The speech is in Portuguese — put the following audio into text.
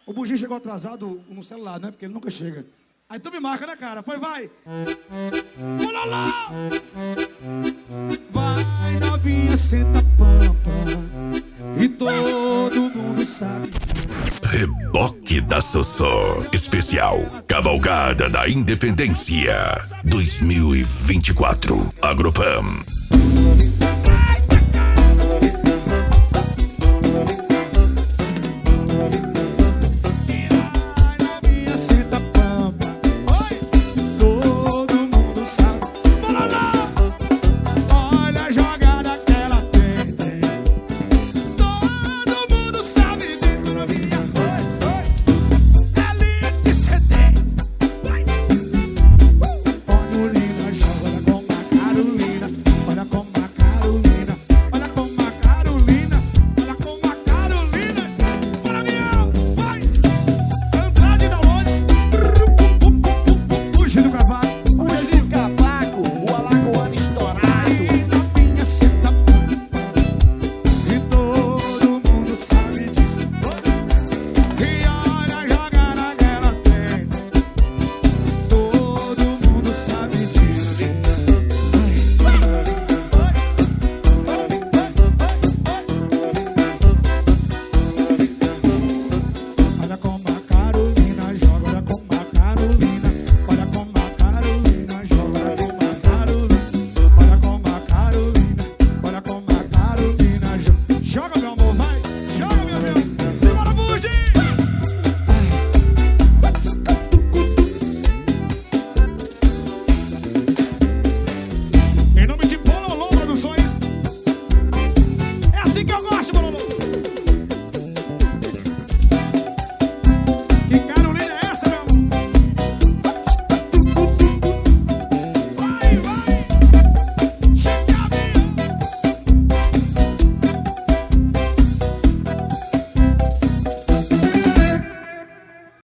O Buginho chegou atrasado no celular, né? Porque ele nunca chega. Aí tu me marca, né, cara? Pois vai. Pula lá! Vai, novinha, senta a pampa. E todo mundo sabe. Reboque da Sossô. Especial Cavalgada da Independência 2024. Agropam.